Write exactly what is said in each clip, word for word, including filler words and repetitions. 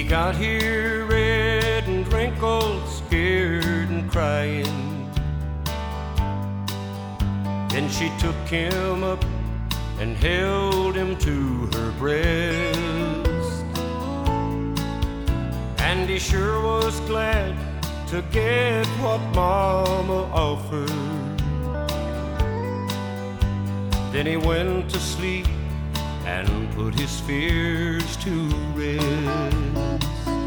got here red and wrinkled, scared and crying. Then she took him up and held him to her breast, and he sure was glad to get what Mama offered. Then he went to sleep and put his fears to rest.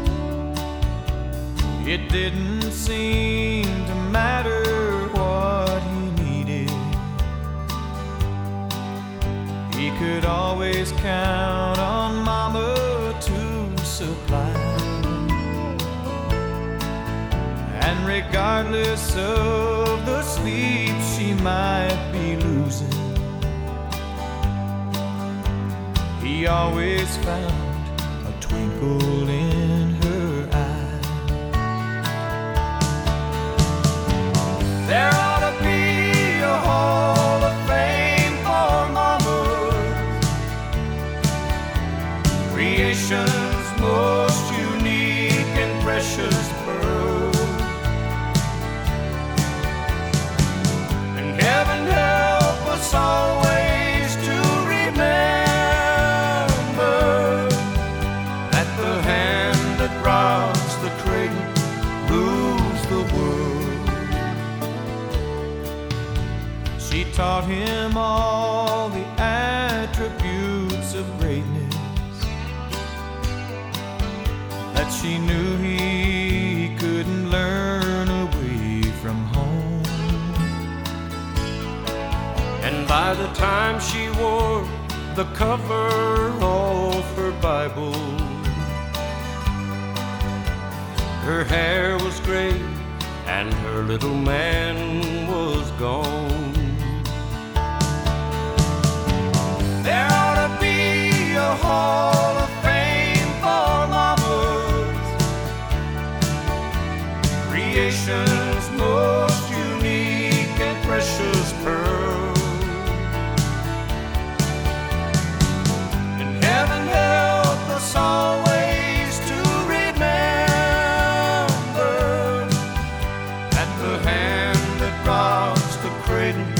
It didn't seem to matter what he needed. He could always count on Mama to supply. And regardless of the sleep she might be losing, he always found a twinkle in her eye. There ought to be a hall of fame for mamas, creation's most unique and precious pearl. And heaven help us always to remember rocks the cradle, rules the world. She taught him all the attributes of greatness that she knew he couldn't learn away from home. And by the time she wore the cover off her Bible, her hair was gray and her little man was gone. There ought to be a hall of fame for mamas, creation's most unique and precious pearl. And heaven help us always the hand that rocks the cradle